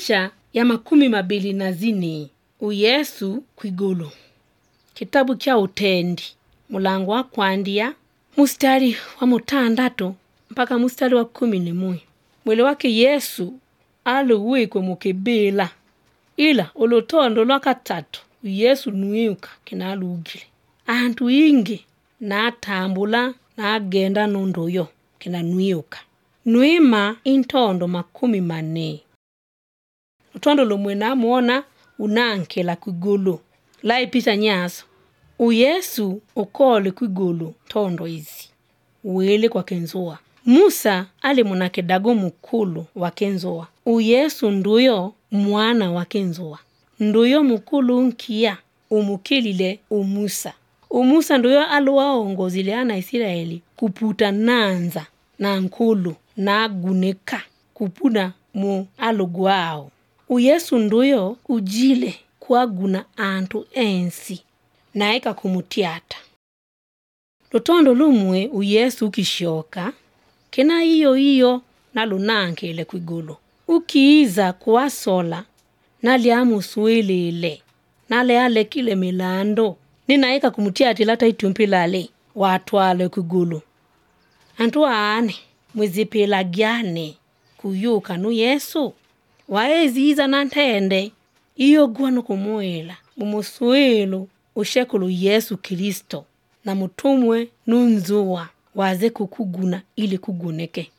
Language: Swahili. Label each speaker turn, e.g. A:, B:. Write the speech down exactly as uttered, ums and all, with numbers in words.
A: Picha ya makumi mabili na zini. Uyesu kwigulu. Kitabu cha Utendi. Mulango wa kwandia. Mustari wa mutandatu mpaka mustari wa kumi ni mui. Mwili wake Yesu aluwikwe mukibila. Ila ulutondo lwaka tatu. Yesu nuiuka kina alugile. Antu ingi na tambula na agenda nundoyo kina nuiuka. Nuima intondo makumi mane. Utondo lumwe na muona unankela kwigulu. Lai picha nyaso. Uyesu ukole kwigulu tondo izi. Uwele kwa kenzoa. Musa ali munake dago mukulu wa kenzoa. Uyesu nduyo mwana wa kenzoa. Nduyo mukulu nkia umukilile umusa. Umusa nduyo aluwa ongozile ana Israeli kuputa nanza na nkulu na guneka kupuna mu aluguao. Uyesu nduyo ujile kwa guna antu ensi na eka kumutiata. Lutondo lumwe Uyesu ukishoka kena iyo iyo na lunankele kwigulu. Ukiiza kwa sola na liamu suwelele na leale kile milando nina eka kumutiati lata itumpilale watwale kwigulu. Antu aane mwizipila gyane kuyuka nu Yesu waezi iza nantende iyo guano kumuela mumusuelu ushekulu Yesu Kristo na mutumwe nunzuwa waze kukuguna ili kuguneke.